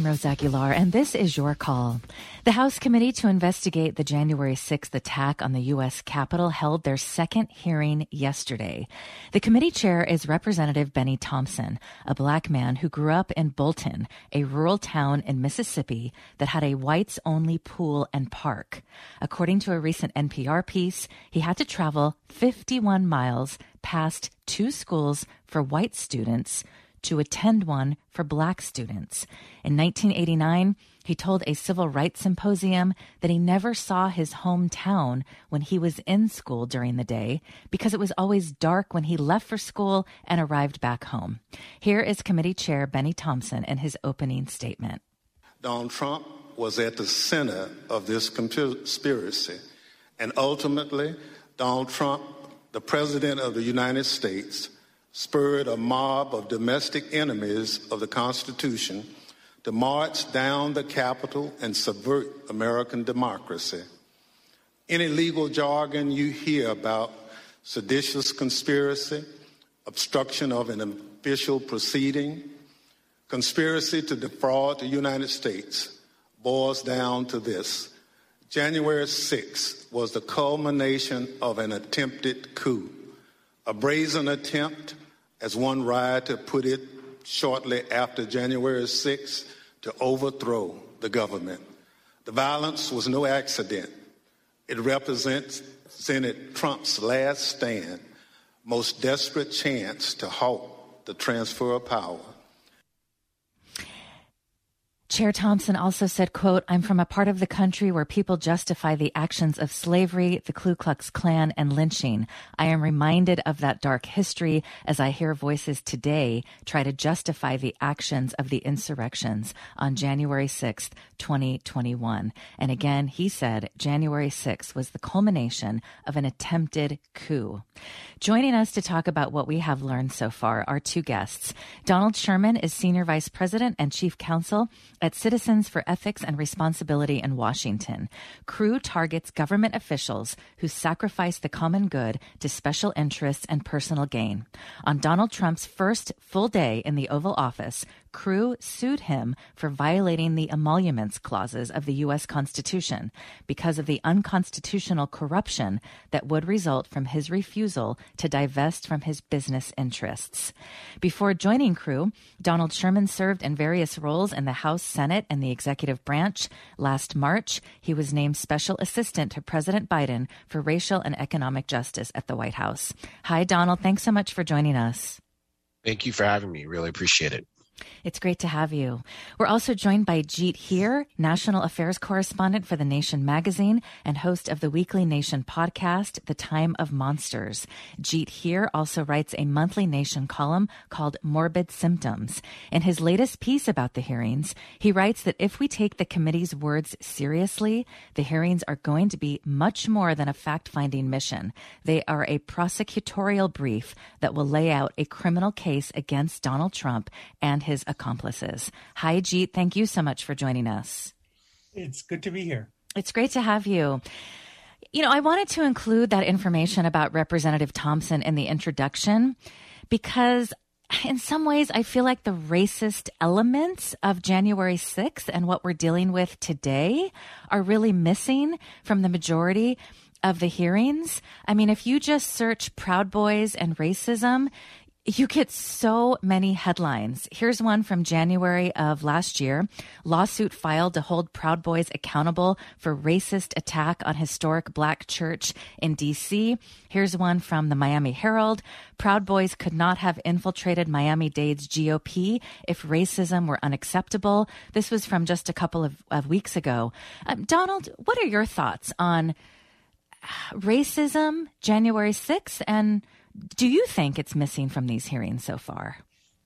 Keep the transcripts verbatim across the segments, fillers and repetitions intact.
I'm Rose Aguilar, and this is Your Call. The House Committee to investigate the January sixth attack on the U S Capitol held their second hearing yesterday. The committee chair is Representative Benny Thompson, a black man who grew up in Bolton, a rural town in Mississippi that had a whites-only pool and park. According to a recent N P R piece, he had to travel fifty-one miles past two schools for white students to attend one for black students. In nineteen eighty-nine, he told a civil rights symposium that he never saw his hometown when he was in school during the day because it was always dark when he left for school and arrived back home. Here is Committee Chair Benny Thompson in his opening statement. Donald Trump was at the center of this conspiracy, and ultimately, Donald Trump, the President of the United States, spurred a mob of domestic enemies of the Constitution to march down the Capitol and subvert American democracy. Any legal jargon you hear about seditious conspiracy, obstruction of an official proceeding, conspiracy to defraud the United States boils down to this. January sixth was the culmination of an attempted coup, a brazen attempt, as one rioter put it shortly after January sixth, to overthrow the government. The violence was no accident. It represented Trump's last stand, most desperate chance to halt the transfer of power. Chair Thompson also said, quote, "I'm from a part of the country where people justify the actions of slavery, the Ku Klux Klan, and lynching. I am reminded of that dark history as I hear voices today try to justify the actions of the insurrections on January sixth, twenty twenty-one. And again, he said January sixth was the culmination of an attempted coup. Joining us to talk about what we have learned so far are two guests. Donald Sherman is Senior Vice President and Chief Counsel at Citizens for Ethics and Responsibility in Washington. Crew targets government officials who sacrifice the common good to special interests and personal gain. On Donald Trump's first full day in the Oval Office, Crew sued him for violating the emoluments clauses of the U S Constitution because of the unconstitutional corruption that would result from his refusal to divest from his business interests. Before joining Crew, Donald Sherman served in various roles in the House, Senate, and the executive branch. Last March, he was named Special Assistant to President Biden for racial and economic justice at the White House. Hi, Donald. Thanks so much for joining us. Thank you for having me. Really appreciate it. It's great to have you. We're also joined by Jeet Heer, National Affairs Correspondent for The Nation magazine and host of the weekly Nation podcast, The Time of Monsters. Jeet Heer also writes a monthly Nation column called Morbid Symptoms. In his latest piece about the hearings, he writes that if we take the committee's words seriously, the hearings are going to be much more than a fact-finding mission. They are a prosecutorial brief that will lay out a criminal case against Donald Trump and his accomplices. Hi, Jeet. Thank you so much for joining us. It's good to be here. It's great to have you. You know, I wanted to include that information about Representative Thompson in the introduction because in some ways I feel like the racist elements of January sixth and what we're dealing with today are really missing from the majority of the hearings. I mean, if you just search Proud Boys and racism, you get so many headlines. Here's one from January of last year. Lawsuit filed to hold Proud Boys accountable for racist attack on historic black church in D C. Here's one from the Miami Herald. Proud Boys could not have infiltrated Miami-Dade's G O P if racism were unacceptable. This was from just a couple of, of weeks ago. Um, Donald, what are your thoughts on racism, January sixth, and do you think it's missing from these hearings so far?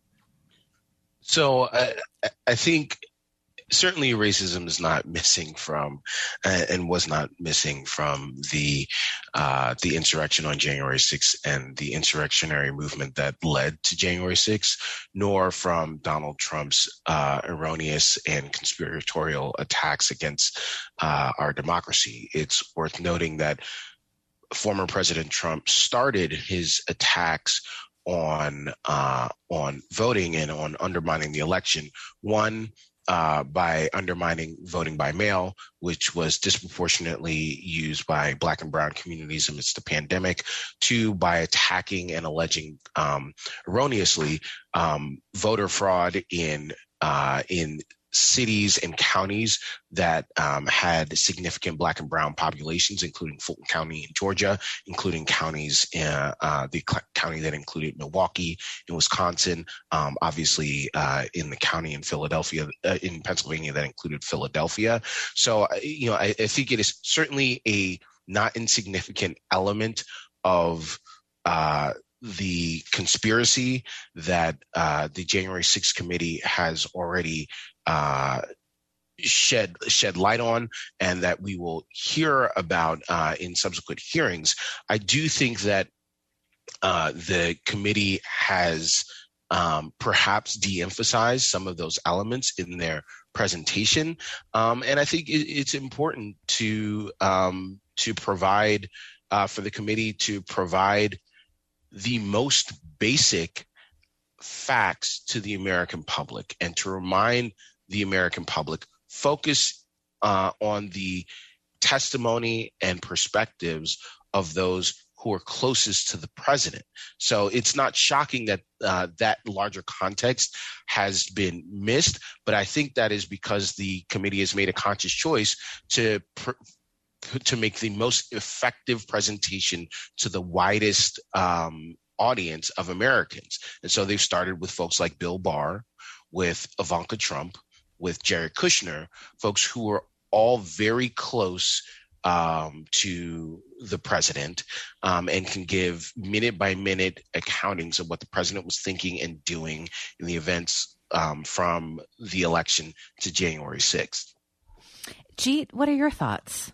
So uh, I think certainly racism is not missing from uh, and was not missing from the uh, the insurrection on January sixth and the insurrectionary movement that led to January sixth, nor from Donald Trump's uh, erroneous and conspiratorial attacks against uh, our democracy. It's worth noting that former President Trump started his attacks on uh, on voting and on undermining the election, one, uh, by undermining voting by mail, which was disproportionately used by Black and brown communities amidst the pandemic, to by attacking and alleging um, erroneously um, voter fraud in uh, in cities and counties that um, had significant Black and brown populations, including Fulton County in Georgia, including counties, in, uh, the cl- county that included Milwaukee in Wisconsin, um, obviously uh, in the county in Philadelphia, uh, in Pennsylvania that included Philadelphia. So, you know, I, I think it is certainly a not insignificant element of uh, the conspiracy that uh, the January sixth committee has already uh, shed shed light on, and that we will hear about uh, in subsequent hearings. I do think that uh, the committee has um, perhaps de-emphasized some of those elements in their presentation, um, and I think it, it's important to um, to provide uh, for the committee to provide the most basic facts to the American public and to remind the American public, focus uh, on the testimony and perspectives of those who are closest to the president. So it's not shocking that uh, that larger context has been missed, but I think that is because the committee has made a conscious choice to pr- to make the most effective presentation to the widest um, audience of Americans. And so they've started with folks like Bill Barr, with Ivanka Trump, with Jared Kushner, folks who are all very close um, to the president um, and can give minute by minute accountings of what the president was thinking and doing in the events um, from the election to January sixth. Jeet, what are your thoughts?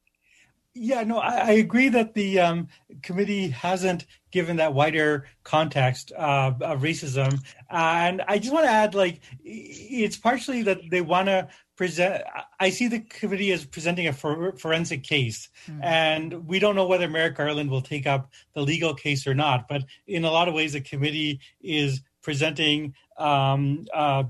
Yeah, no, I, I agree that the um, committee hasn't given that wider context uh, of racism. Uh, and I just want to add, like, it's partially that they want to present, I see the committee as presenting a for, forensic case. Mm-hmm. And we don't know whether Merrick Garland will take up the legal case or not. But in a lot of ways, the committee is presenting um, uh,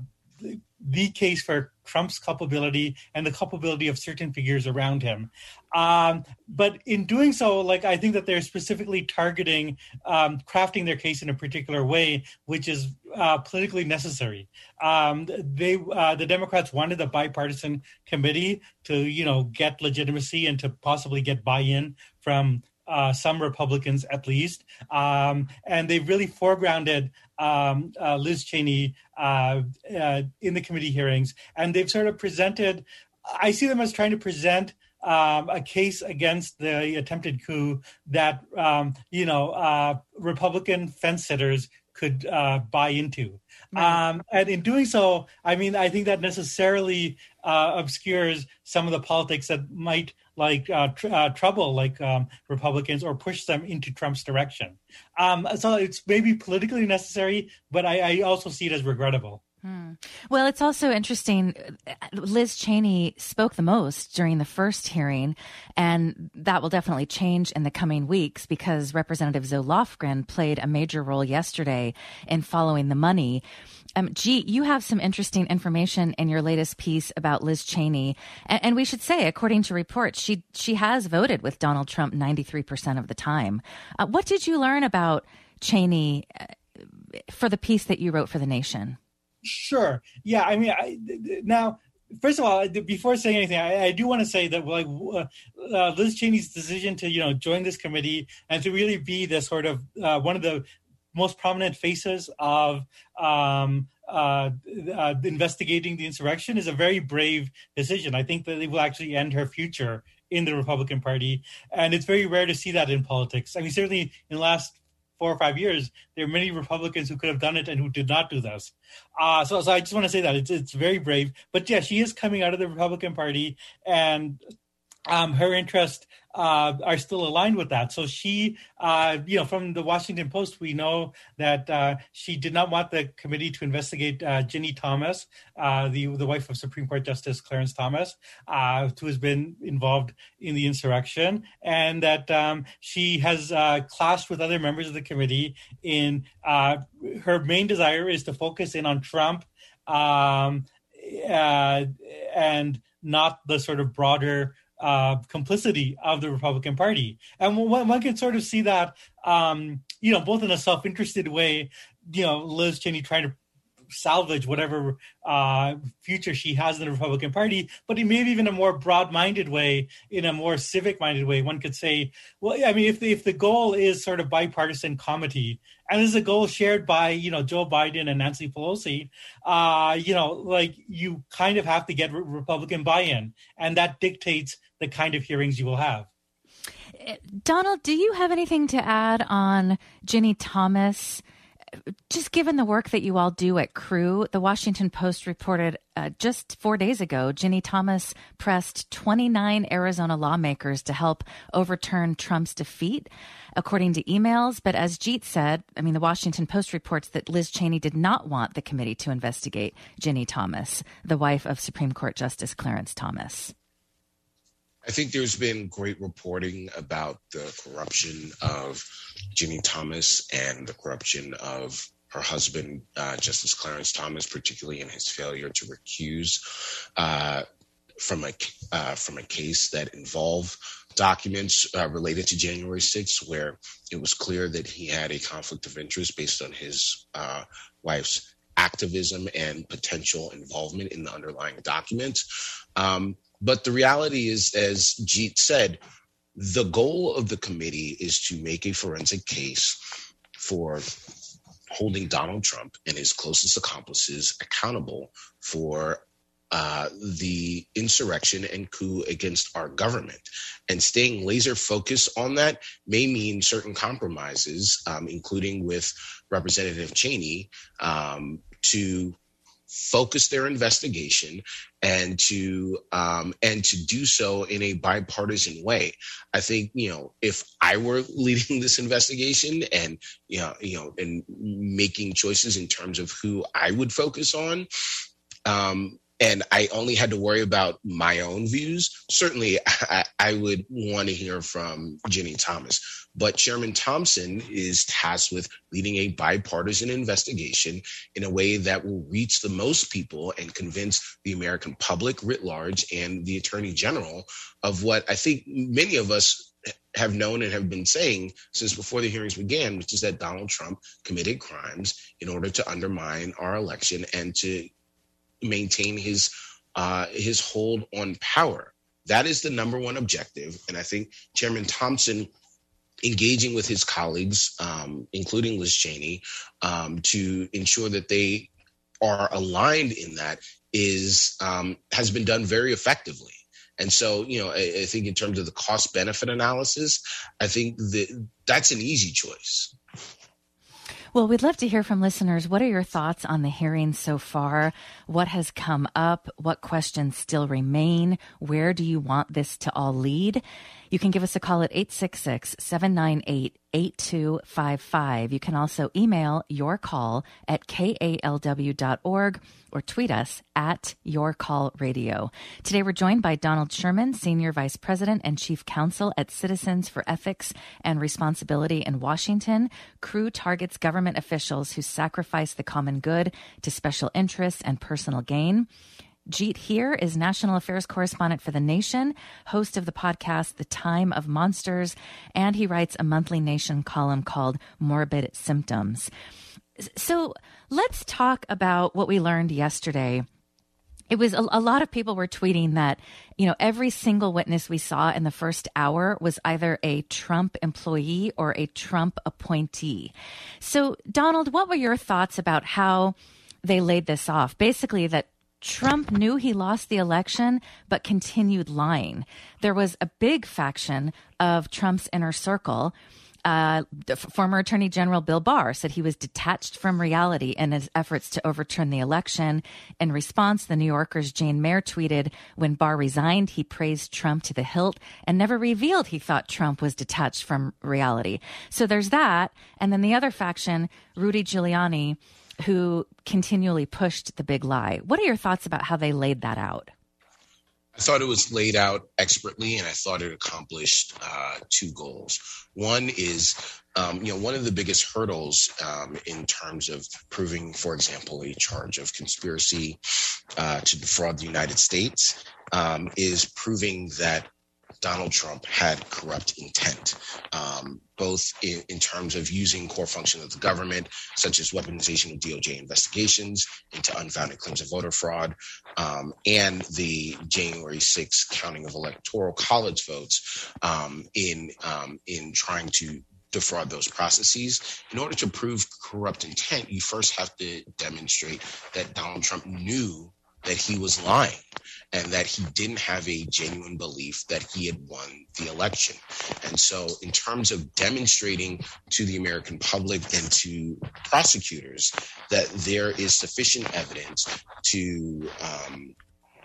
the case for Trump's culpability and the culpability of certain figures around him. Um, but in doing so, like, I think that they're specifically targeting, um, crafting their case in a particular way, which is uh, politically necessary. Um, they, uh, the Democrats wanted a bipartisan committee to, you know, get legitimacy and to possibly get buy-in from Uh, some Republicans, at least. Um, and they've really foregrounded um, uh, Liz Cheney uh, uh, in the committee hearings. And they've sort of presented, I see them as trying to present um, a case against the attempted coup that, um, you know, uh, Republican fence sitters could uh, buy into. Right. Um, and in doing so, I mean, I think that necessarily uh, obscures some of the politics that might like uh, tr- uh, trouble like um, Republicans or push them into Trump's direction. Um, so it's maybe politically necessary, but I, I also see it as regrettable. Hmm. Well, it's also interesting. Liz Cheney spoke the most during the first hearing, and that will definitely change in the coming weeks because Representative Zoe Lofgren played a major role yesterday in following the money. Um, Jeet, you have some interesting information in your latest piece about Liz Cheney. And, and we should say, according to reports, she she has voted with Donald Trump ninety-three percent of the time. Uh, what did you learn about Cheney uh, for the piece that you wrote for The Nation? Sure. Yeah. I mean, I, now, first of all, before saying anything, I, I do want to say that like uh, uh, Liz Cheney's decision to, you know, join this committee and to really be the sort of uh, one of the most prominent faces of um, uh, uh, investigating the insurrection is a very brave decision. I think that it will actually end her future in the Republican Party. And it's very rare to see that in politics. I mean, certainly in the last four or five years, there are many Republicans who could have done it and who did not do this. Uh, so, so I just want to say that it's, it's very brave. But yeah, she is coming out of the Republican Party, and um, her interests uh, are still aligned with that. So she, uh, you know, from the Washington Post, we know that uh, she did not want the committee to investigate uh, Ginny Thomas, uh, the the wife of Supreme Court Justice Clarence Thomas, uh, who has been involved in the insurrection, and that um, she has uh, clashed with other members of the committee in uh, her main desire is to focus in on Trump, um, uh, and not the sort of broader uh, complicity of the Republican Party. And one, one can sort of see that, um, you know, both in a self-interested way, you know, Liz Cheney trying to salvage whatever uh, future she has in the Republican Party, but in maybe even a more broad-minded way, in a more civic-minded way. One could say, well, I mean, if the, if the goal is sort of bipartisan comity, and is a goal shared by, you know, Joe Biden and Nancy Pelosi, uh, you know, like you kind of have to get re- Republican buy-in, and that dictates the kind of hearings you will have. Donald, do you have anything to add on Ginny Thomas? Just given the work that you all do at Crew, the Washington Post reported uh, just four days ago, Ginny Thomas pressed twenty-nine Arizona lawmakers to help overturn Trump's defeat, according to emails. But as Jeet said, I mean, the Washington Post reports that Liz Cheney did not want the committee to investigate Ginny Thomas, the wife of Supreme Court Justice Clarence Thomas. I think there's been great reporting about the corruption of Ginny Thomas and the corruption of her husband, uh, Justice Clarence Thomas, particularly in his failure to recuse uh, from a uh, from a case that involved documents uh, related to January sixth, where it was clear that he had a conflict of interest based on his uh, wife's activism and potential involvement in the underlying documents. Um, But the reality is, as Jeet said, the goal of the committee is to make a forensic case for holding Donald Trump and his closest accomplices accountable for uh, the insurrection and coup against our government. And staying laser focused on that may mean certain compromises, um, including with Representative Cheney, um, to focus their investigation and to um, and to do so in a bipartisan way. I think, you know, if I were leading this investigation and, you know, you know, and making choices in terms of who I would focus on, um, and I only had to worry about my own views, certainly I, I would want to hear from Ginny Thomas. But Chairman Thompson is tasked with leading a bipartisan investigation in a way that will reach the most people and convince the American public writ large and the Attorney General of what I think many of us have known and have been saying since before the hearings began, which is that Donald Trump committed crimes in order to undermine our election and to maintain his uh, his hold on power. That is the number one objective. And I think Chairman Thompson engaging with his colleagues, um, including Liz Cheney, um, to ensure that they are aligned in that is um, has been done very effectively. And so, you know, I, I think in terms of the cost benefit analysis, I think that that's an easy choice. Well, we'd love to hear from listeners. What are your thoughts on the hearings so far? What has come up? What questions still remain? Where do you want this to all lead? You can give us a call at eight six six, seven nine eight, eight two five five. You can also email your call at K A L W dot org or tweet us at Your Call Radio. Today, we're joined by Donald Sherman, Senior Vice President and Chief Counsel at Citizens for Ethics and Responsibility in Washington. Crew targets government officials who sacrifice the common good to special interests and personal gain. Jeet Heer is National Affairs Correspondent for The Nation, host of the podcast The Time of Monsters, and he writes a monthly Nation column called Morbid Symptoms. So let's talk about what we learned yesterday. It was a, a lot of people were tweeting that, you know, every single witness we saw in the first hour was either a Trump employee or a Trump appointee. So, Donald, what were your thoughts about how they laid this off? Basically, that Trump knew he lost the election, but continued lying. There was a big faction of Trump's inner circle. Uh, the former Attorney General Bill Barr said he was detached from reality in his efforts to overturn the election. In response, the New Yorker's Jane Mayer tweeted, when Barr resigned, he praised Trump to the hilt and never revealed he thought Trump was detached from reality. So there's that. And then the other faction, Rudy Giuliani, who continually pushed the big lie. What are your thoughts about how they laid that out? I thought it was laid out expertly, and I thought it accomplished uh, two goals. One is, um, you know, one of the biggest hurdles um, in terms of proving, for example, a charge of conspiracy uh, to defraud the United States um, is proving that Donald Trump had corrupt intent, um, both in, in terms of using core functions of the government, such as weaponization of D O J investigations into unfounded claims of voter fraud, um, and the January sixth counting of electoral college votes um, in um, in trying to defraud those processes. In order to prove corrupt intent, you first have to demonstrate that Donald Trump knew that he was lying and that he didn't have a genuine belief that he had won the election. And so in terms of demonstrating to the American public and to prosecutors that there is sufficient evidence to um,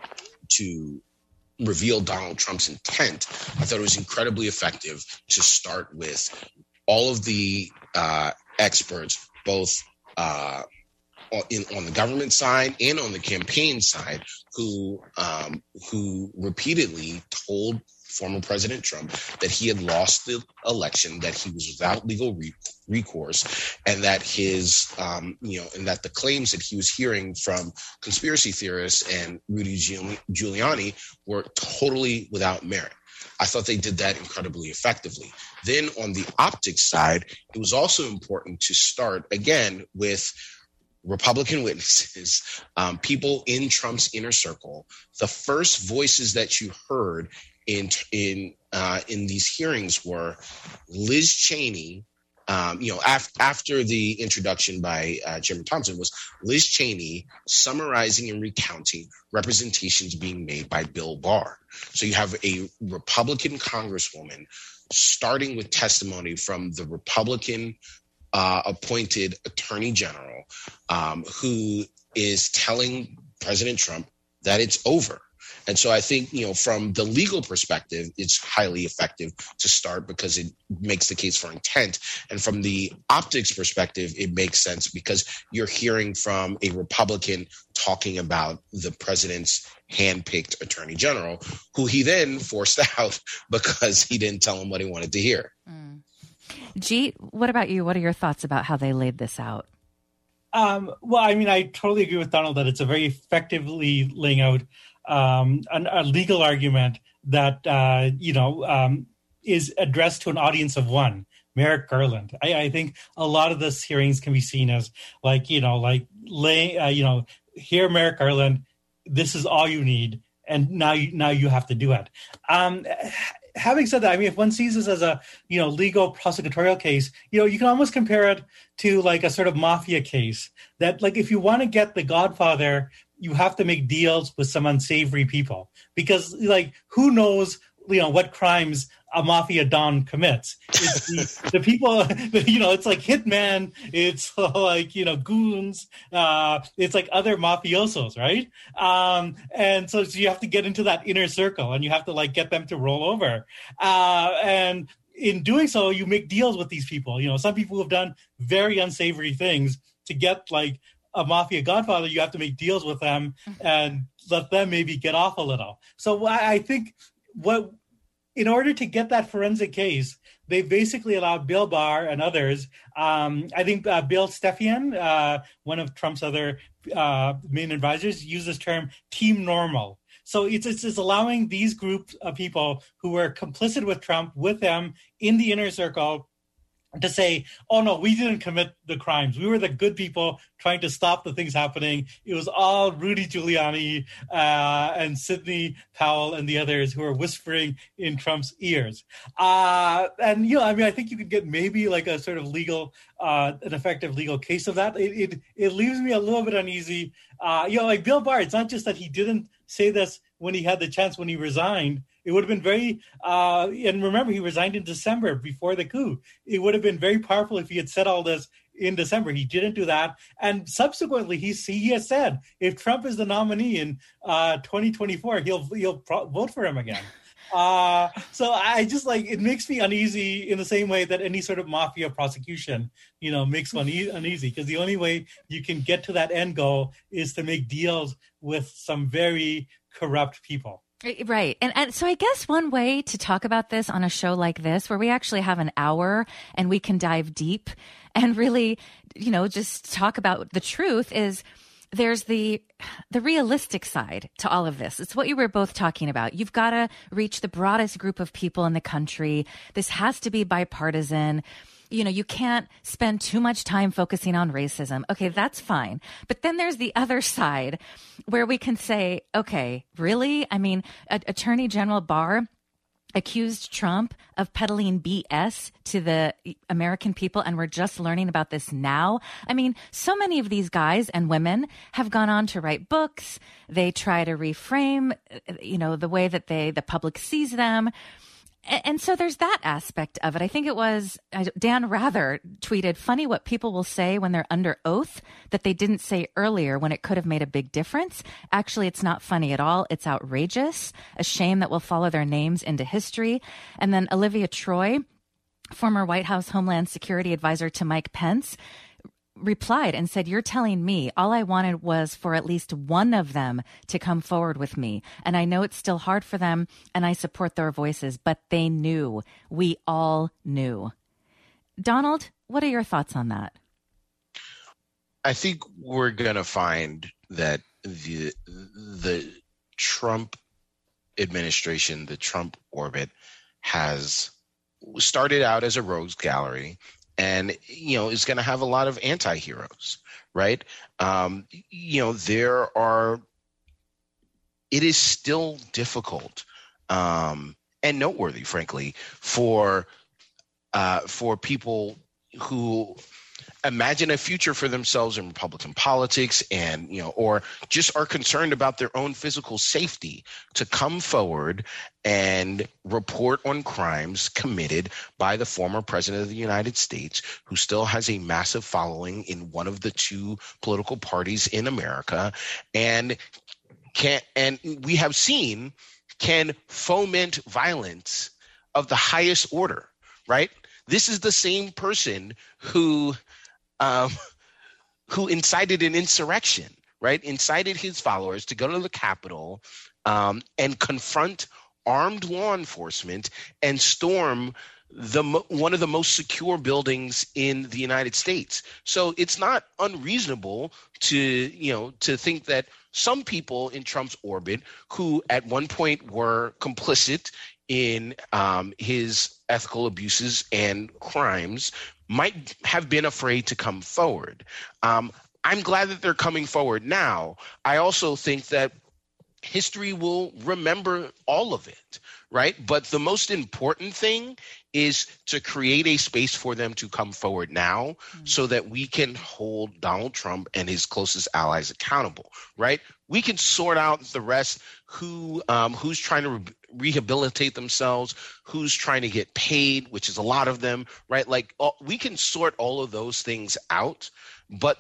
to reveal Donald Trump's intent, I thought it was incredibly effective to start with all of the uh, experts, both uh, In, on the government side and on the campaign side, who um, who repeatedly told former President Trump that he had lost the election, that he was without legal re- recourse, and that his um, you know, and that the claims that he was hearing from conspiracy theorists and Rudy Giuliani were totally without merit. I thought they did that incredibly effectively. Then on the optics side, it was also important to start again with Republican witnesses, um, people in Trump's inner circle. The first voices that you heard in in uh, in these hearings were Liz Cheney. Um, you know, af- after the introduction by uh, Chairman Thompson, was Liz Cheney summarizing and recounting representations being made by Bill Barr. So you have a Republican Congresswoman starting with testimony from the Republican Uh, appointed attorney general um, who is telling President Trump that it's over. And so I think, you know, from the legal perspective, it's highly effective to start because it makes the case for intent. And from the optics perspective, it makes sense because you're hearing from a Republican talking about the president's handpicked attorney general, who he then forced out because he didn't tell him what he wanted to hear. Mm. Jeet, what about you? What are your thoughts about how they laid this out? Um, well, I mean, I totally agree with Donald that it's a very effectively laying out um, an, a legal argument that, uh, you know, um, is addressed to an audience of one, Merrick Garland. I, I think a lot of these hearings can be seen as like, you know, like, lay, uh, you know, here, Merrick Garland, this is all you need. And now you, now you have to do it. Um, having said that, I mean, if one sees this as a, you know, legal prosecutorial case, you know, you can almost compare it to like a sort of mafia case that, like, if you want to get the Godfather, you have to make deals with some unsavory people because, like, who knows, you know, what crimes a mafia don commits. It's the, the people, you know, it's like hitman, it's like, you know, goons, uh, it's like other mafiosos, right? Um, and so, so you have to get into that inner circle and you have to like get them to roll over. Uh, and in doing so, you make deals with these people. You know, some people have done very unsavory things to get like a mafia godfather. You have to make deals with them and let them maybe get off a little. So I, I think what, in order to get that forensic case, they basically allowed Bill Barr and others. Um, I think uh, Bill Stepien, uh, one of Trump's other uh, main advisors, used this term team normal. So it's, it's just allowing these groups of people who were complicit with Trump, with them in the inner circle, to say, oh, no, we didn't commit the crimes. We were the good people trying to stop the things happening. It was all Rudy Giuliani uh, and Sidney Powell and the others who were whispering in Trump's ears. Uh, and, you know, I mean, I think you could get maybe like a sort of legal, uh, an effective legal case of that. It, it, it leaves me a little bit uneasy. Uh, you know, like Bill Barr, it's not just that he didn't say this when he had the chance, when he resigned. It would have been very, uh, and remember, he resigned in December before the coup. It would have been very powerful if he had said all this in December. He didn't do that. And subsequently, he, he has said, if Trump is the nominee in uh, twenty twenty-four, he'll he'll pro- vote for him again. Uh, so I just like, it makes me uneasy in the same way that any sort of mafia prosecution, you know, makes one e- uneasy. Because the only way you can get to that end goal is to make deals with some very corrupt people. Right. And, and so I guess one way to talk about this on a show like this, where we actually have an hour and we can dive deep and really, you know, just talk about the truth, is there's the the realistic side to all of this. It's what you were both talking about. You've got to reach the broadest group of people in the country. This has to be bipartisan. You know, you can't spend too much time focusing on racism. Okay, that's fine. But then there's the other side where we can say, okay, really? I mean, a- Attorney General Barr accused Trump of peddling B S to the American people, and we're just learning about this now. I mean, so many of these guys and women have gone on to write books. They try to reframe, you know, the way that they the public sees them. And so there's that aspect of it. I think it was Dan Rather tweeted, funny what people will say when they're under oath that they didn't say earlier when it could have made a big difference. Actually, it's not funny at all. It's outrageous. A shame that will follow their names into history. And then Olivia Troy, former White House Homeland Security advisor to Mike Pence, replied and said, you're telling me all I wanted was for at least one of them to come forward with me. And I know it's still hard for them, and I support their voices, but they knew. We all knew. Donald, what are your thoughts on that? I think we're going to find that the the Trump administration, the Trump orbit, has started out as a rogues gallery, and, you know, is going to have a lot of anti-heroes, right? Um, you know, there are, it is still difficult um, and noteworthy, frankly, for uh, for people who imagine a future for themselves in Republican politics and, you know, or just are concerned about their own physical safety to come forward and report on crimes committed by the former president of the United States, who still has a massive following in one of the two political parties in America, and can and we have seen can foment violence of the highest order, right? This is the same person who Um, who incited an insurrection, right? Incited his followers to go to the Capitol um, and confront armed law enforcement and storm the one of the most secure buildings in the United States. So it's not unreasonable to, you know, to think that some people in Trump's orbit who at one point were complicit in um, his ethical abuses and crimes might have been afraid to come forward. Um, I'm glad that they're coming forward now. I also think that history will remember all of it, right? But the most important thing is to create a space for them to come forward now mm-hmm. so that we can hold Donald Trump and his closest allies accountable, right? We can sort out the rest, who um, who's trying to re- rehabilitate themselves, who's trying to get paid, which is a lot of them, right? Like uh, we can sort all of those things out, but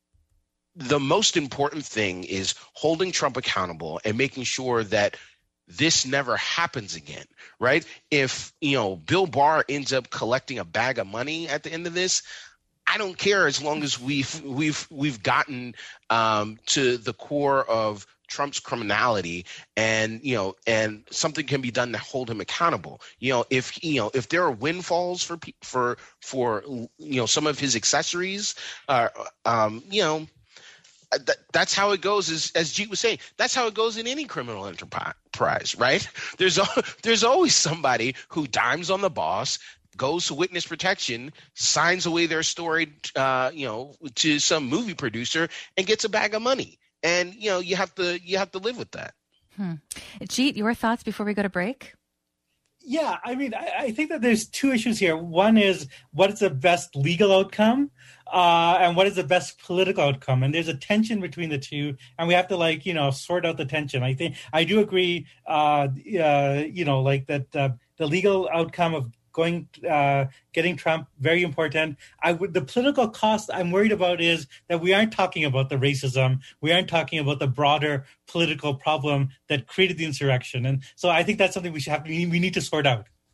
the most important thing is holding Trump accountable and making sure that this never happens again, right? If, you know, Bill Barr ends up collecting a bag of money at the end of this, I don't care, as long as we've we've we've gotten um, to the core of Trump's criminality, and you know, and something can be done to hold him accountable. You know, if you know if there are windfalls for for for you know some of his accessories, uh, um, you know. That, that's how it goes, as, as Jeet was saying. That's how it goes in any criminal enterprise, right? There's a, there's always somebody who dimes on the boss, goes to witness protection, signs away their story, uh, you know, to some movie producer, and gets a bag of money. And you know, you have to you have to live with that. Hmm. Jeet, your thoughts before we go to break? Yeah, I mean, I, I think that there's two issues here. One is, what is the best legal outcome, uh, and what is the best political outcome? And there's a tension between the two, and we have to, like, you know, sort out the tension. I think I do agree, uh, uh, you know, like that uh, the legal outcome of going, uh, getting Trump, very important. I would, the political cost I'm worried about is that we aren't talking about the racism. We aren't talking about the broader political problem that created the insurrection. And so I think that's something we should have, we need to sort out.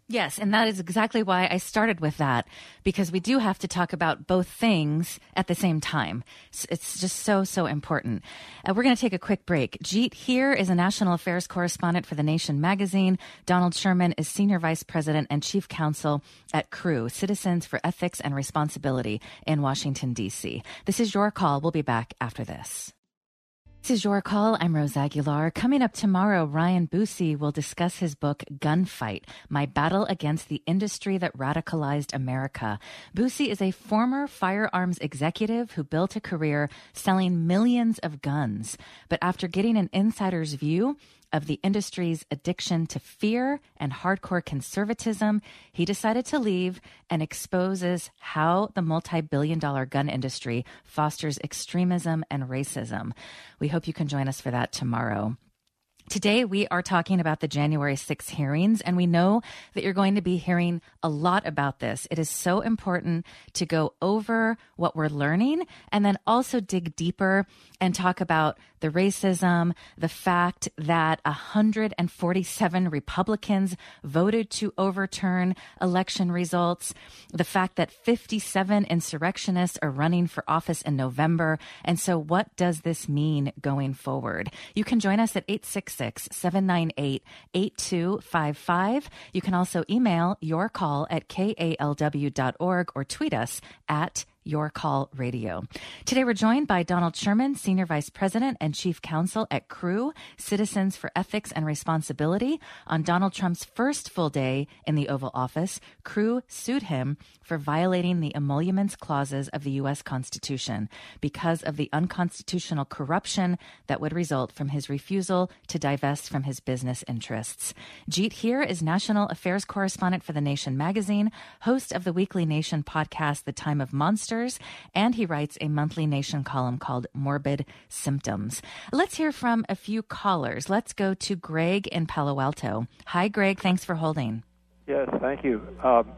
Yes, and that is exactly why I started with that, because we do have to talk about both things at the same time. It's just so, so important. Uh, we're going to take a quick break. Jeet here is a national affairs correspondent for The Nation magazine. Donald Sherman is senior vice president and chief counsel at C R U, Citizens for Ethics and Responsibility in Washington, D C. This is Your Call. We'll be back after this. This is Your Call. I'm Rose Aguilar. Coming up tomorrow, Ryan Boosie will discuss his book, Gunfight, My Battle Against the Industry That Radicalized America. Boosie is a former firearms executive who built a career selling millions of guns. But after getting an insider's view of the industry's addiction to fear and hardcore conservatism, he decided to leave and exposes how the multi-billion dollar gun industry fosters extremism and racism. We hope you can join us for that tomorrow. Today, we are talking about the January sixth hearings, and we know that you're going to be hearing a lot about this. It is so important to go over what we're learning and then also dig deeper and talk about the racism, the fact that one hundred forty-seven Republicans voted to overturn election results, the fact that fifty-seven insurrectionists are running for office in November. And so what does this mean going forward? You can join us at eight six six, seven nine eight, eight two five five. You can also email your call at K A L W dot org or tweet us at Your Call Radio. Today, we're joined by Donald Sherman, Senior Vice President and Chief Counsel at C R U, Citizens for Ethics and Responsibility. On Donald Trump's first full day in the Oval Office, C R U sued him for violating the emoluments clauses of the U S Constitution because of the unconstitutional corruption that would result from his refusal to divest from his business interests. Jeet here is National Affairs Correspondent for The Nation magazine, host of the weekly Nation podcast, The Time of Monsters, and he writes a monthly Nation column called Morbid Symptoms. Let's hear from a few callers. Let's go to Greg in Palo Alto. Hi, Greg. Thanks for holding. Yes, thank you. Um,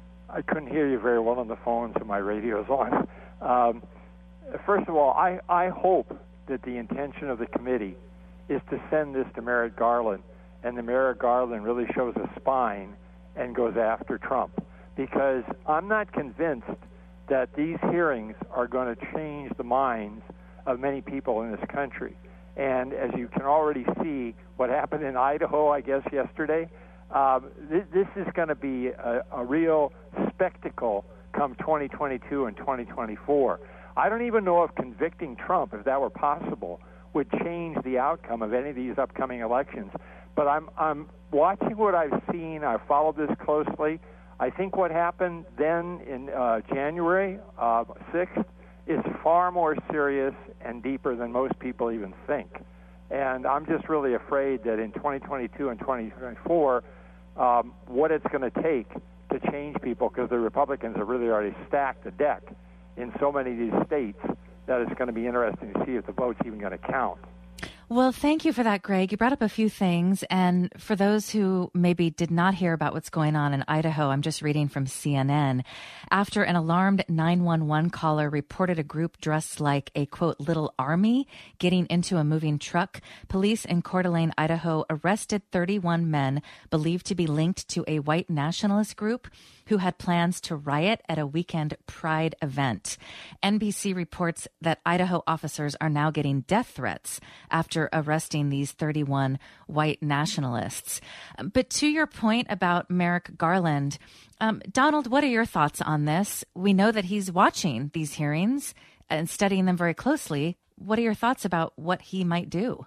I couldn't hear you very well on the phone, so my radio's on. Um, first of all, I, I hope that the intention of the committee is to send this to Merrick Garland, and the Merrick Garland really shows a spine and goes after Trump, because I'm not convinced that these hearings are going to change the minds of many people in this country. And as you can already see, what happened in Idaho, I guess, yesterday, um, th- this is going to be a, a real spectacle come twenty twenty-two and twenty twenty-four. I don't even know if convicting Trump, if that were possible, would change the outcome of any of these upcoming elections. But I'm, I'm watching what I've seen. I've followed this closely. I think what happened then in uh, January uh, sixth is far more serious and deeper than most people even think. And I'm just really afraid that in twenty twenty-two and twenty twenty-four, um, what it's going to take to change people, because the Republicans have really already stacked the deck in so many of these states, that it's going to be interesting to see if the vote's even going to count. Well, thank you for that, Greg. You brought up a few things. And for those who maybe did not hear about what's going on in Idaho, I'm just reading from C N N. After an alarmed nine one one caller reported a group dressed like a, quote, little army getting into a moving truck, police in Coeur d'Alene, Idaho arrested thirty-one men believed to be linked to a white nationalist group who had plans to riot at a weekend pride event. N B C reports that Idaho officers are now getting death threats after arresting these thirty-one white nationalists. But to your point about Merrick Garland, um, Donald, what are your thoughts on this? We know that he's watching these hearings and studying them very closely. What are your thoughts about what he might do?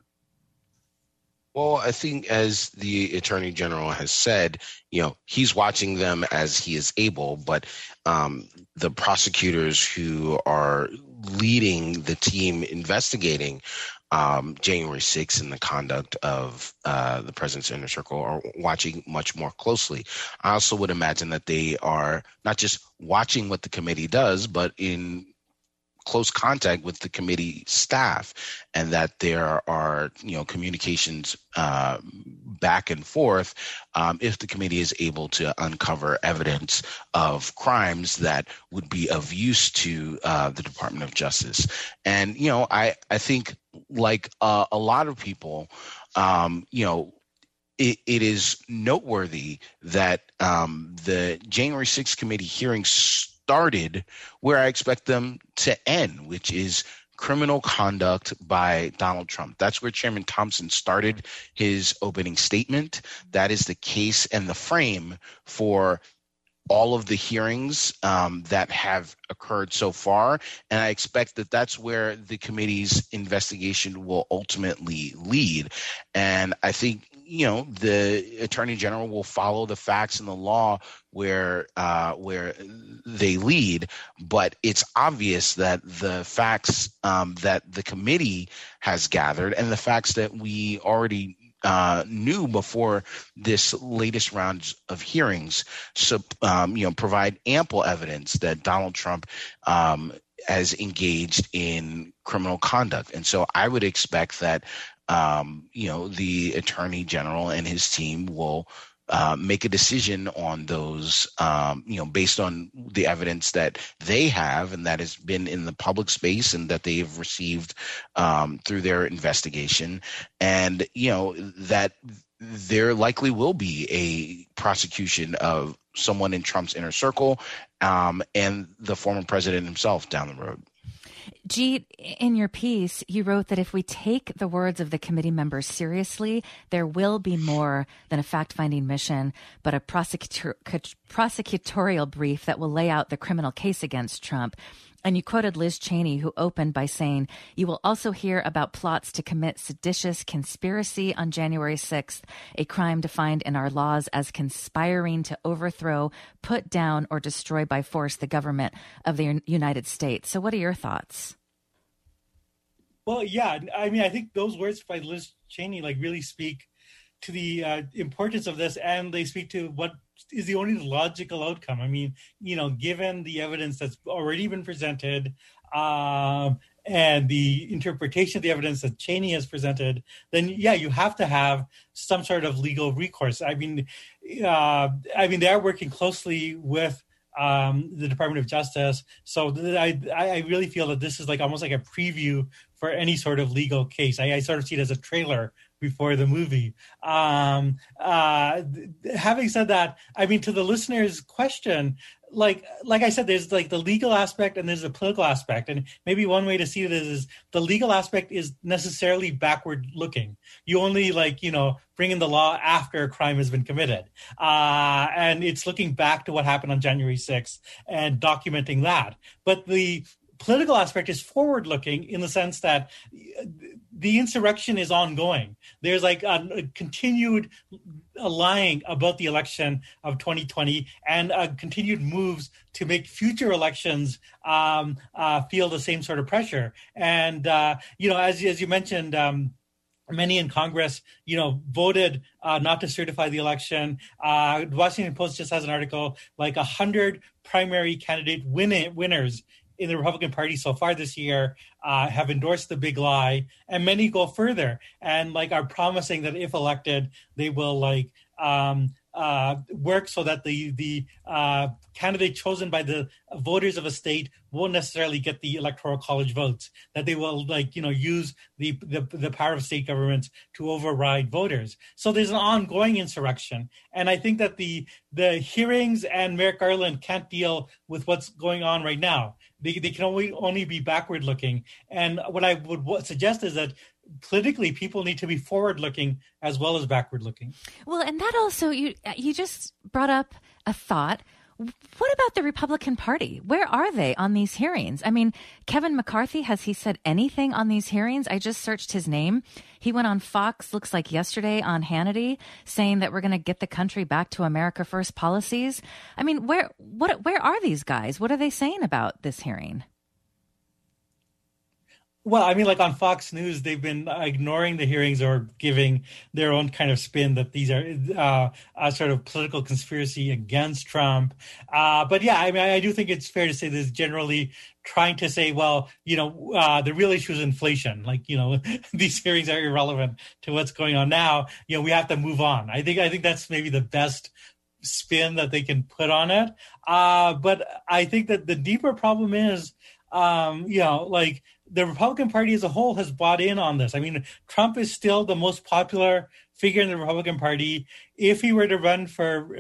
Well, I think, as the Attorney General has said, you know, he's watching them as he is able, but um, the prosecutors who are leading the team investigating um, January sixth and the conduct of uh, the president's inner circle are watching much more closely. I also would imagine that they are not just watching what the committee does, but in close contact with the committee staff, and that there are, you know, communications uh, back and forth um, if the committee is able to uncover evidence of crimes that would be of use to uh, the Department of Justice. And, you know, I, I think like uh, a lot of people, um, you know, it, it is noteworthy that um, the January sixth committee hearings started where I expect them to end, which is criminal conduct by Donald Trump. That's where Chairman Thompson started his opening statement. That is the case and the frame for all of the hearings um, that have occurred so far. And I expect that that's where the committee's investigation will ultimately lead. And I think, you know, the Attorney General will follow the facts and the law where uh, where they lead. But it's obvious that the facts um, that the committee has gathered and the facts that we already Uh, knew before this latest round of hearings, so um, you know, provide ample evidence that Donald Trump um, has engaged in criminal conduct, and so I would expect that um, you know the Attorney General and his team will Uh, make a decision on those, um, you know, based on the evidence that they have and that has been in the public space and that they have received um, through their investigation. And, you know, that there likely will be a prosecution of someone in Trump's inner circle um, and the former president himself down the road. Jeet, in your piece, you wrote that if we take the words of the committee members seriously, there will be more than a fact-finding mission, but a prosecutor- prosecutorial brief that will lay out the criminal case against Trump. And you quoted Liz Cheney, who opened by saying, "You will also hear about plots to commit seditious conspiracy on January sixth, a crime defined in our laws as conspiring to overthrow, put down, or destroy by force the government of the United States." So what are your thoughts? Well, yeah, I mean, I think those words by Liz Cheney like really speak to the uh, importance of this, and they speak to what is the only logical outcome. I mean, you know, given the evidence that's already been presented um, and the interpretation of the evidence that Cheney has presented, then yeah, you have to have some sort of legal recourse. I mean, uh, I mean, they are working closely with um, the Department of Justice, so th- I I really feel that this is like almost like a preview for any sort of legal case. I, I sort of see it as a trailer before the movie. Um, uh, having said that, I mean, to the listener's question, like like I said, there's like the legal aspect and there's the political aspect. And maybe one way to see it is, is the legal aspect is necessarily backward looking. You only like, you know, bring in the law after a crime has been committed. Uh, and it's looking back to what happened on January sixth and documenting that. But the political aspect is forward looking in the sense that the insurrection is ongoing. There's like a, a continued lying about the election of twenty twenty and uh, continued moves to make future elections um, uh, feel the same sort of pressure. And, uh, you know, as, as you mentioned, um, many in Congress, you know, voted uh, not to certify the election. Uh, the Washington Post just has an article like a hundred primary candidate win- winners in the Republican Party so far this year uh, have endorsed the big lie, and many go further and like are promising that if elected, they will like um, uh, work so that the the uh, candidate chosen by the voters of a state won't necessarily get the electoral college votes. That they will like you know use the the, the power of state governments to override voters. So there's an ongoing insurrection, and I think that the the hearings and Merrick Garland can't deal with what's going on right now. They, they can only only be backward looking. And what I would suggest is that politically, people need to be forward looking as well as backward looking. Well, and that also, you you just brought up a thought. What about the Republican Party? Where are they on these hearings? I mean, Kevin McCarthy, has he said anything on these hearings? I just searched his name. He went on Fox, looks like yesterday, on Hannity, saying that we're going to get the country back to America First policies. I mean, where what where are these guys? What are they saying about this hearing? Well, I mean, like on Fox News, they've been ignoring the hearings or giving their own kind of spin that these are uh, a sort of political conspiracy against Trump. Uh, but yeah, I mean, I do think it's fair to say this generally trying to say, well, you know, uh, the real issue is inflation. Like, you know, these hearings are irrelevant to what's going on now. You know, we have to move on. I think I think that's maybe the best spin that they can put on it. Uh, but I think that the deeper problem is, um, you know, like, the Republican Party as a whole has bought in on this. I mean, Trump is still the most popular figure in the Republican Party. If he were to run for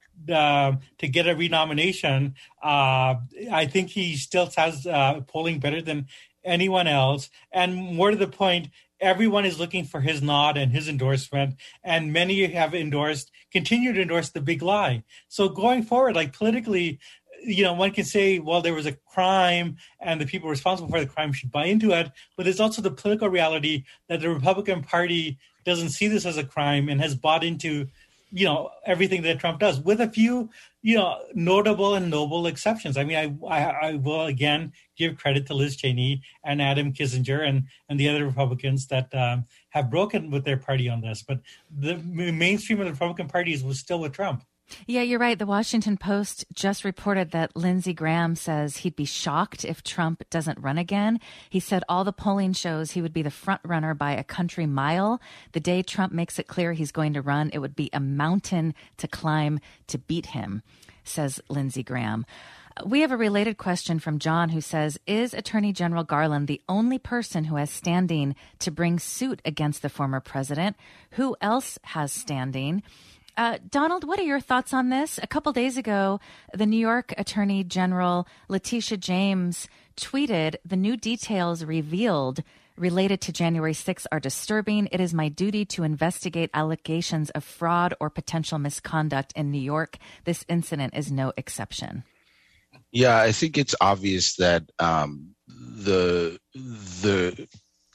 uh, to get a renomination, uh, I think he still has uh, polling better than anyone else. And more to the point, everyone is looking for his nod and his endorsement, and many have endorsed, continue to endorse the big lie. So going forward, like politically, you know, one can say, well, there was a crime and the people responsible for the crime should buy into it. But there's also the political reality that the Republican Party doesn't see this as a crime and has bought into, you know, everything that Trump does, with a few, you know, notable and noble exceptions. I mean, I, I, I will again give credit to Liz Cheney and Adam Kinzinger and, and the other Republicans that um, have broken with their party on this. But the mainstream of the Republican Party was still with Trump. Yeah, you're right. The Washington Post just reported that Lindsey Graham says he'd be shocked if Trump doesn't run again. He said all the polling shows he would be the front runner by a country mile. The day Trump makes it clear he's going to run, it would be a mountain to climb to beat him, says Lindsey Graham. We have a related question from John, who says, is Attorney General Garland the only person who has standing to bring suit against the former president? Who else has standing? Uh, Donald, what are your thoughts on this? A couple days ago, the New York Attorney General Letitia James tweeted, "The new details revealed related to January sixth are disturbing. It is my duty to investigate allegations of fraud or potential misconduct in New York. This incident is no exception." Yeah, I think it's obvious that um, the the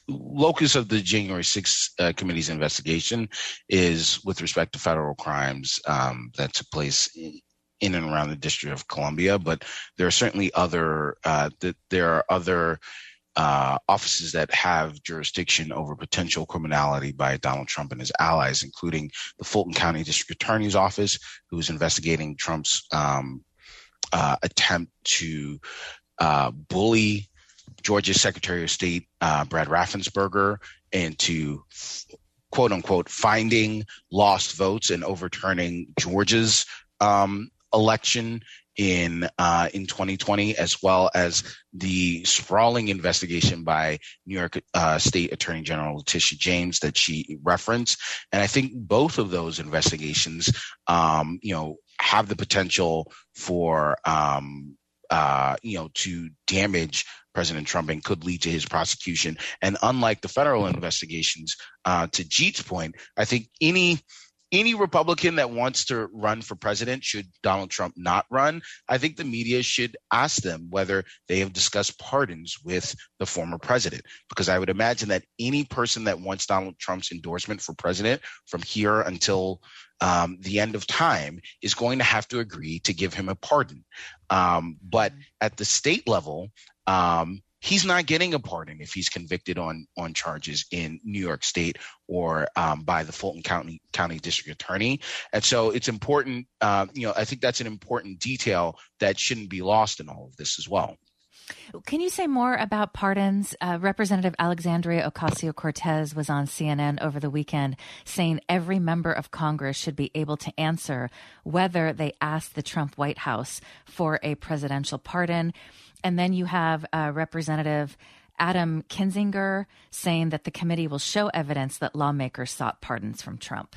locus of the January sixth uh, committee's investigation is with respect to federal crimes um, that took place in and around the District of Columbia. But there are certainly other uh, th- there are other uh, offices that have jurisdiction over potential criminality by Donald Trump and his allies, including the Fulton County District Attorney's Office, who is investigating Trump's um, uh, attempt to uh, bully Georgia's Secretary of State, uh, Brad Raffensperger, into quote unquote finding lost votes and overturning Georgia's um, election in uh, in twenty twenty, as well as the sprawling investigation by New York uh, State Attorney General Letitia James that she referenced. And I think both of those investigations, um, you know, have the potential for um, uh, you know, to damage President Trump and could lead to his prosecution. And unlike the federal investigations, uh, to Jeet's point, I think any any Republican that wants to run for president, should Donald Trump not run, I think the media should ask them whether they have discussed pardons with the former president. Because I would imagine that any person that wants Donald Trump's endorsement for president from here until Um, the end of time is going to have to agree to give him a pardon. Um, but at the state level, um, he's not getting a pardon if he's convicted on on charges in New York State or um, by the Fulton County County District Attorney. And so it's important, uh, you know, I think that's an important detail that shouldn't be lost in all of this as well. Can you say more about pardons? Uh, Representative Alexandria Ocasio-Cortez was on C N N over the weekend saying every member of Congress should be able to answer whether they asked the Trump White House for a presidential pardon. And then you have uh, Representative Adam Kinzinger saying that the committee will show evidence that lawmakers sought pardons from Trump.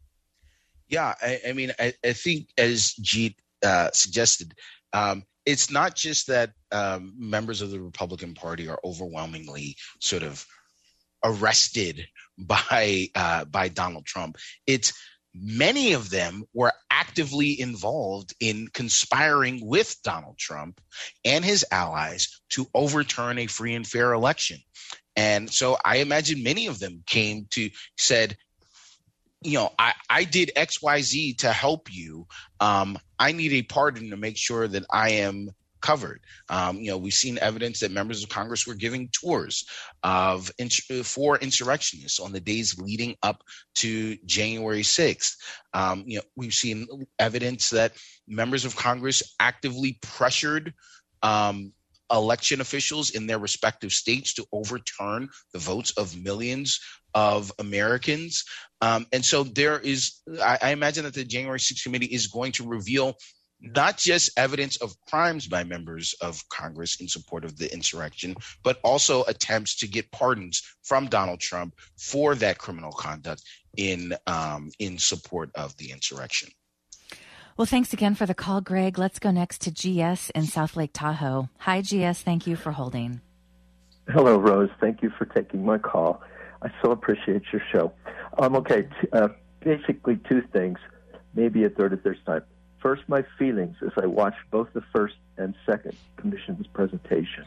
Yeah, I, I mean, I, I think as Jeet uh, suggested, um, it's not just that um, members of the Republican Party are overwhelmingly sort of arrested by uh, by Donald Trump. It's many of them were actively involved in conspiring with Donald Trump and his allies to overturn a free and fair election. And so I imagine many of them came to said, you know, I, I did X, Y, Z to help you. Um, I need a pardon to make sure that I am covered. Um, you know, we've seen evidence that members of Congress were giving tours of for insurrectionists on the days leading up to January sixth. Um, you know, we've seen evidence that members of Congress actively pressured um, election officials in their respective states to overturn the votes of millions of Americans. Um, and so there is, I, I imagine that the January sixth committee is going to reveal not just evidence of crimes by members of Congress in support of the insurrection, but also attempts to get pardons from Donald Trump for that criminal conduct in um, in support of the insurrection. Well, thanks again for the call, Greg. Let's go next to G S in South Lake Tahoe. Hi, G S. Thank you for holding. Hello, Rose. Thank you for taking my call. I so appreciate your show. Um, okay, t- uh, basically two things, maybe a third if there's time. First, my feelings as I watched both the first and second commission's presentation.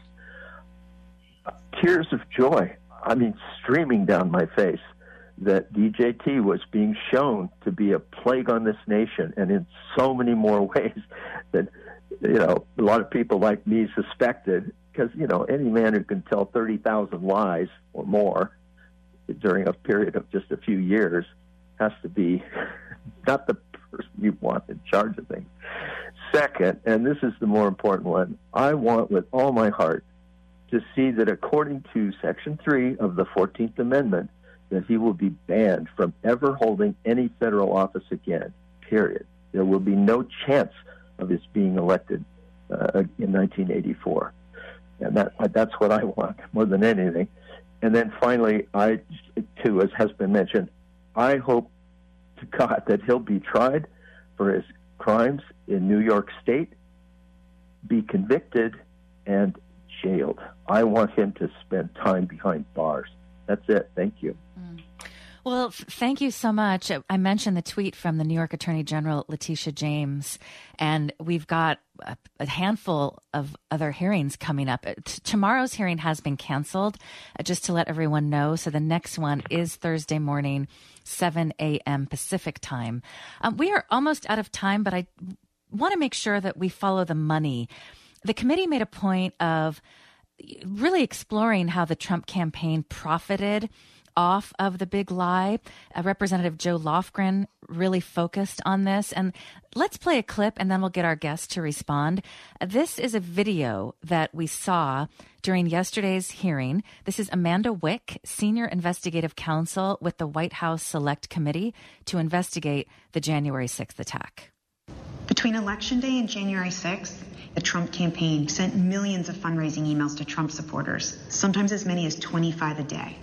Uh, tears of joy, I mean, streaming down my face that D J T was being shown to be a plague on this nation, and in so many more ways than, you know, a lot of people like me suspected, because, you know, any man who can tell thirty thousand lies or more during a period of just a few years has to be not the person you want in charge of things. Second, and this is the more important one, I want with all my heart to see that according to Section three of the fourteenth Amendment, that he will be banned from ever holding any federal office again, period. There will be no chance of his being elected uh, in nineteen eighty-four. And that that's what I want more than anything. And then finally, I, too, as has been mentioned, I hope to God that he'll be tried for his crimes in New York State, be convicted, and jailed. I want him to spend time behind bars. That's it. Thank you. Mm. Well, f- thank you so much. I mentioned the tweet from the New York Attorney General, Letitia James, and we've got a, a handful of other hearings coming up. T- tomorrow's hearing has been canceled, uh, just to let everyone know. So the next one is Thursday morning, seven a.m. Pacific time. Um, we are almost out of time, but I want to make sure that we follow the money. The committee made a point of really exploring how the Trump campaign profited off of the big lie. Uh, Representative Joe Lofgren really focused on this. And let's play a clip and then we'll get our guests to respond. Uh, this is a video that we saw during yesterday's hearing. This is Amanda Wick, Senior Investigative Counsel with the White House Select Committee to investigate the January sixth attack. Between Election Day and January sixth, the Trump campaign sent millions of fundraising emails to Trump supporters, sometimes as many as twenty-five a day.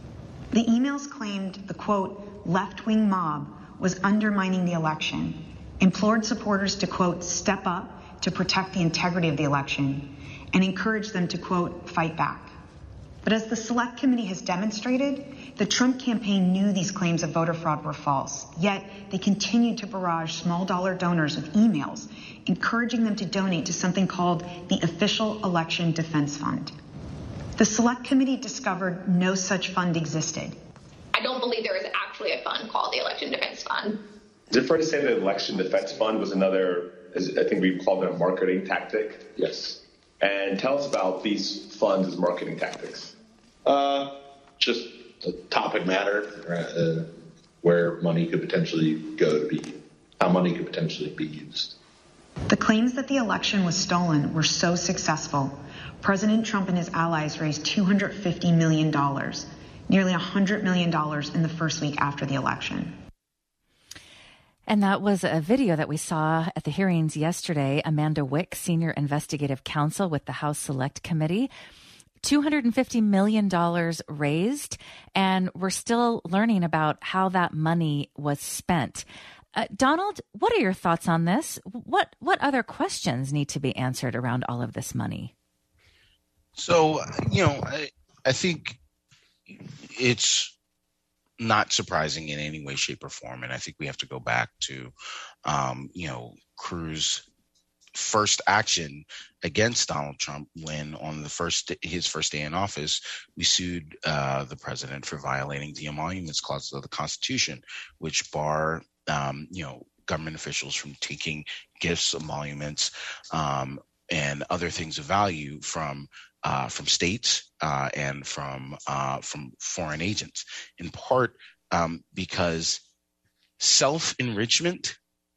The emails claimed the, quote, left-wing mob was undermining the election, implored supporters to, quote, step up to protect the integrity of the election, and encouraged them to, quote, fight back. But as the Select Committee has demonstrated, the Trump campaign knew these claims of voter fraud were false, yet they continued to barrage small-dollar donors with emails, encouraging them to donate to something called the Official Election Defense Fund. The Select Committee discovered no such fund existed. I don't believe there is actually a fund called the Election Defense Fund. Is it fair to say that the Election Defense Fund was another, I think we called it a marketing tactic? Yes. And tell us about these funds as marketing tactics. Uh, just a topic matter uh, where money could potentially go to be, how money could potentially be used. The claims that the election was stolen were so successful, President Trump and his allies raised two hundred fifty million dollars, nearly one hundred million dollars in the first week after the election. And that was a video that we saw at the hearings yesterday. Amanda Wick, Senior Investigative Counsel with the House Select Committee. two hundred fifty million dollars raised, and we're still learning about how that money was spent. Uh, Donald, what are your thoughts on this? What what other questions need to be answered around all of this money? So, you know, I, I think it's not surprising in any way, shape, or form. And I think we have to go back to, um, you know, Cruz's first action against Donald Trump when on the first his first day in office, we sued uh, the president for violating the emoluments clause of the Constitution, which bar, um, you know, government officials from taking gifts, emoluments, um, and other things of value from Uh, from states uh, and from uh, from foreign agents, in part um, because self-enrichment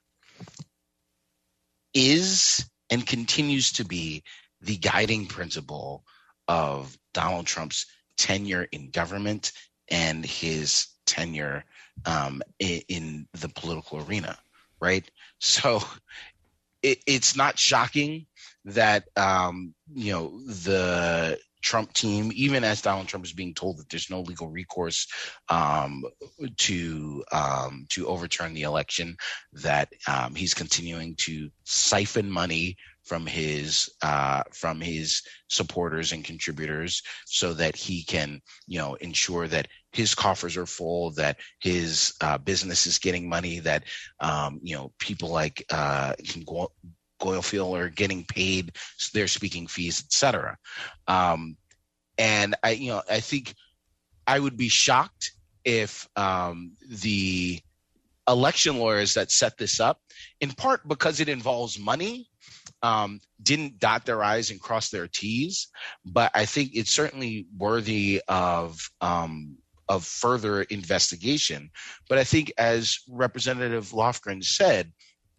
is and continues to be the guiding principle of Donald Trump's tenure in government and his tenure um, in, in the political arena, right? So it, it's not shocking that, um, you know, the Trump team, even as Donald Trump is being told that there's no legal recourse um, to um, to overturn the election, that um, he's continuing to siphon money from his uh, from his supporters and contributors, so that he can, you know, ensure that his coffers are full, that his uh, business is getting money, that um, you know, people like uh, Guilfoyle are getting paid their speaking fees, et cetera. Um, and I, you know, I think I would be shocked if um, the election lawyers that set this up, in part because it involves money, um, didn't dot their I's and cross their T's. But I think it's certainly worthy of um, of further investigation. But I think, as Representative Lofgren said,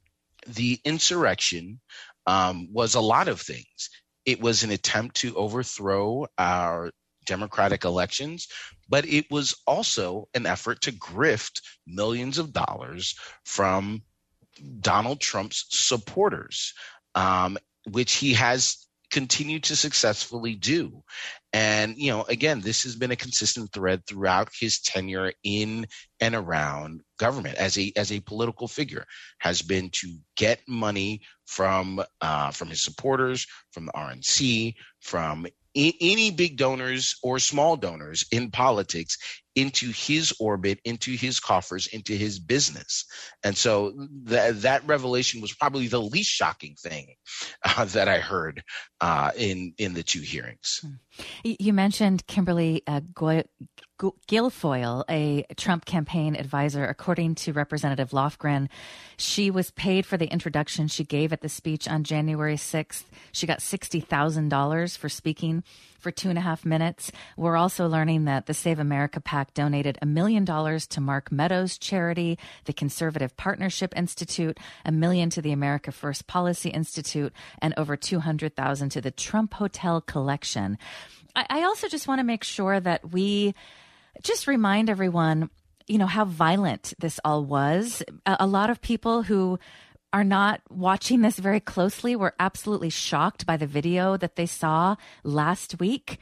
the insurrection um, was a lot of things. It was an attempt to overthrow our democratic elections, but it was also an effort to grift millions of dollars from Donald Trump's supporters, um, which he has continued to successfully do. And, you know, again, this has been a consistent thread throughout his tenure in and around government as a as a political figure, has been to get money from uh, from his supporters, from the R N C, from any big donors or small donors in politics into his orbit, into his coffers, into his business. And so th- that revelation was probably the least shocking thing uh, that I heard uh, in, in the two hearings. You mentioned Kimberly uh, Goy- Guilfoyle, a Trump campaign advisor. According to Representative Lofgren, she was paid for the introduction she gave at the speech on January sixth. She got sixty thousand dollars for speaking for two and a half minutes. We're also learning that the Save America PAC donated a million dollars to Mark Meadows' charity, the Conservative Partnership Institute, a million to the America First Policy Institute, and over two hundred thousand to the Trump Hotel Collection. I, I also just want to make sure that we just remind everyone, you know, how violent this all was. A, a lot of people who are not watching this very closely were absolutely shocked by the video that they saw last week,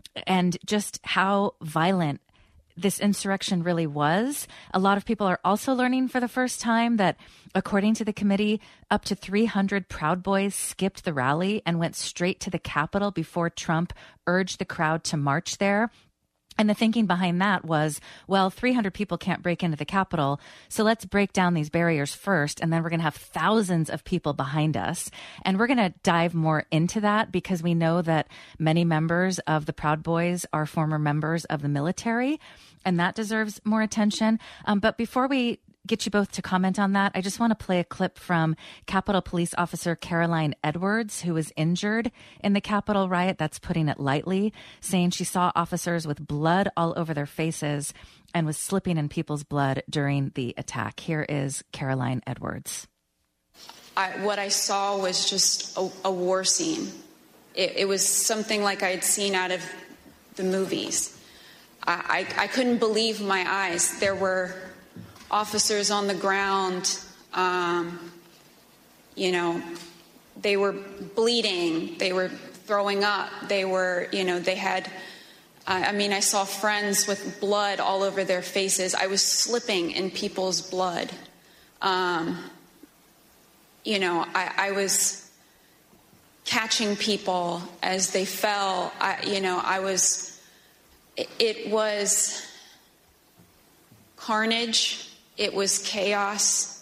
and just how violent this insurrection really was. A lot of people are also learning for the first time that, according to the committee, up to three hundred Proud Boys skipped the rally and went straight to the Capitol before Trump urged the crowd to march there. And the thinking behind that was, well, three hundred people can't break into the Capitol, so let's break down these barriers first, and then we're going to have thousands of people behind us. And we're going to dive more into that because we know that many members of the Proud Boys are former members of the military, and that deserves more attention. Um, but before we get you both to comment on that, I just want to play a clip from Capitol Police Officer Caroline Edwards, who was injured in the Capitol riot. That's putting it lightly, saying she saw officers with blood all over their faces and was slipping in people's blood during the attack. Here is Caroline Edwards. I, what I saw was just a, a war scene. It, it was something like I had seen out of the movies. I, I, I couldn't believe my eyes. There were officers on the ground, um, you know, they were bleeding, they were throwing up, they were, you know, they had, uh, I mean, I saw friends with blood all over their faces. I was slipping in people's blood. Um, you know, I, I was catching people as they fell. I, you know, I was, it, it was carnage. It was chaos.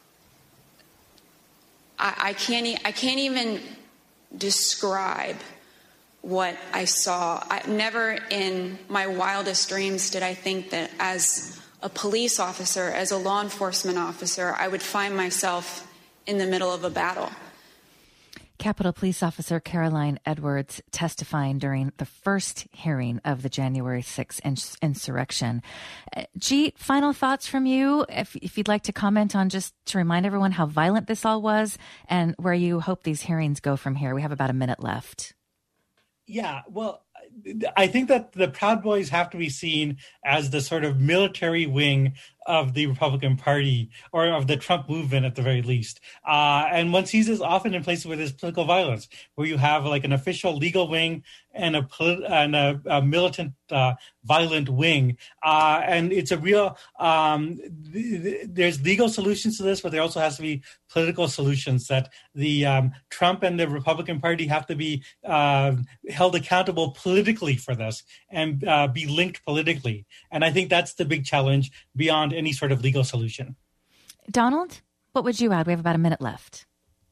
I, I can't. E- I can't even describe what I saw. I, never in my wildest dreams did I think that, as a police officer, as a law enforcement officer, I would find myself in the middle of a battle. Capitol Police Officer Caroline Edwards testifying during the first hearing of the January sixth ins- insurrection. Uh, Jeet, final thoughts from you, if, if you'd like to comment on, just to remind everyone how violent this all was and where you hope these hearings go from here. We have about a minute left. Yeah, well, I think that the Proud Boys have to be seen as the sort of military wing of the Republican Party, or of the Trump movement at the very least. Uh, and one sees this often in places where there's political violence, where you have like an official legal wing and a, polit- and a, a militant uh, violent wing. Uh, and it's a real, um, th- th- there's legal solutions to this, but there also has to be political solutions that the um, Trump and the Republican Party have to be uh, held accountable politically for this and uh, be linked politically. And I think that's the big challenge beyond any sort of legal solution. Donald, what would you add? We have about a minute left.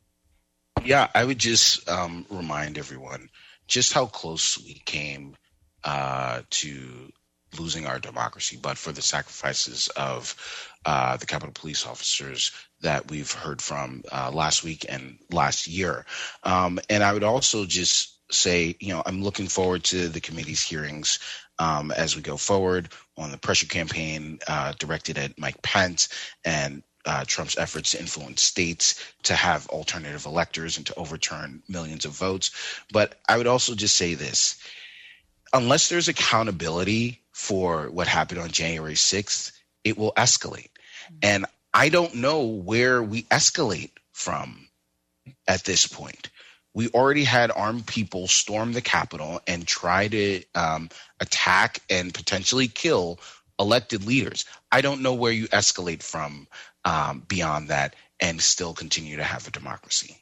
Yeah, I would just um, remind everyone just how close we came uh, to losing our democracy, but for the sacrifices of uh, the Capitol Police officers that we've heard from uh, last week and last year. Um, and I would also just say, you know, I'm looking forward to the committee's hearings um, as we go forward on the pressure campaign uh, directed at Mike Pence and Uh, Trump's efforts to influence states to have alternative electors and to overturn millions of votes. But I would also just say this, unless there's accountability for what happened on January sixth, it will escalate. And I don't know where we escalate from at this point. We already had armed people storm the Capitol and try to um, attack and potentially kill elected leaders. I don't know where you escalate from um, beyond that and still continue to have a democracy.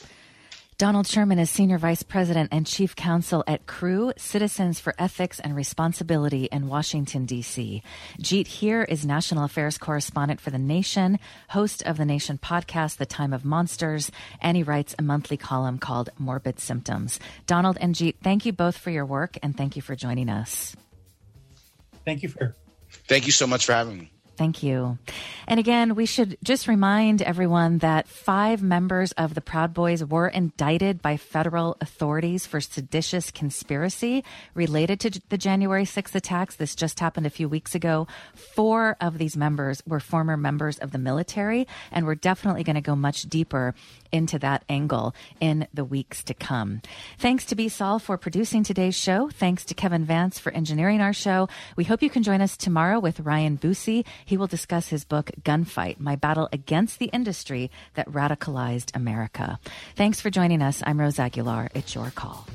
Donald Sherman is Senior Vice President and Chief Counsel at C R U, Citizens for Ethics and Responsibility in Washington, D C. Jeet Heer is National Affairs Correspondent for The Nation, host of The Nation podcast, The Time of Monsters, and he writes a monthly column called Morbid Symptoms. Donald and Jeet, thank you both for your work, and thank you for joining us. Thank you for... Thank you so much for having me. Thank you. And again, we should just remind everyone that five members of the Proud Boys were indicted by federal authorities for seditious conspiracy related to the January sixth attacks. This just happened a few weeks ago. Four of these members were former members of the military, and we're definitely going to go much deeper into that angle in the weeks to come. Thanks to B. Saul for producing today's show. Thanks to Kevin Vance for engineering our show. We hope you can join us tomorrow with Ryan Busey. He will discuss his book, Gunfight, My Battle Against the Industry That Radicalized America. Thanks for joining us. I'm Rose Aguilar. It's your call.